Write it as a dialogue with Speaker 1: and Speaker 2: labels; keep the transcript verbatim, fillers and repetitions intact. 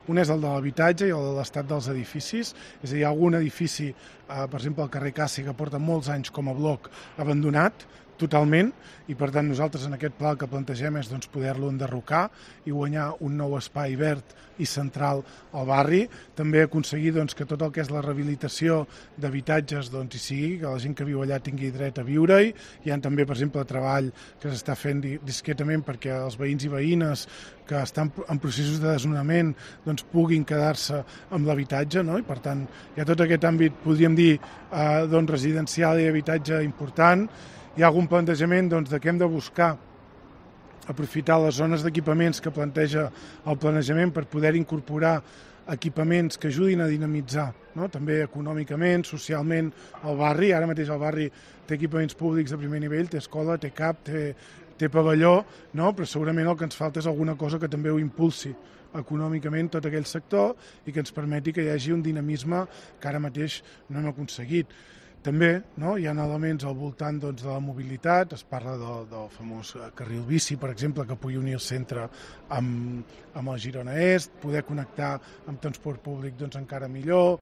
Speaker 1: Un és el de l'habitatge i el de l'estat dels edificis, és a dir, hi ha algun edifici, eh, per exemple, al carrer Cassi, que porta molts anys com a bloc abandonat, totalment, i per tant nosaltres en aquest pla el que plantegem és doncs, poder-lo enderrocar i guanyar un nou espai verd i central al barri, també aconseguir doncs, que tot el que és la rehabilitació d'habitatges doncs, hi sigui, que la gent que viu allà tingui dret a viure-hi. Hi ha també, per exemple, treball que s'està fent discretament perquè els veïns i veïnes que estan en processos de desnonament doncs, puguin quedar-se amb l'habitatge, no? I per tant hi ha tot aquest àmbit, podríem dir, eh, doncs, residencial i habitatge important. Hi ha algun plantejament doncs, de què hem de buscar aprofitar les zones d'equipaments que planteja el planejament per poder incorporar equipaments que ajudin a dinamitzar, no? També econòmicament, socialment, el barri. Ara mateix el barri té equipaments públics de primer nivell, té escola, té cap, té, té pavelló, no? Però segurament el que ens falta és alguna cosa que també ho impulsi econòmicament tot aquell sector i que ens permeti que hi hagi un dinamisme que ara mateix no hem aconseguit. També no, hi ha elements al voltant doncs, de la mobilitat, es parla del, del famós carril bici, per exemple, que pugui unir el centre amb, amb el Girona Est, poder connectar amb transport públic doncs, encara millor.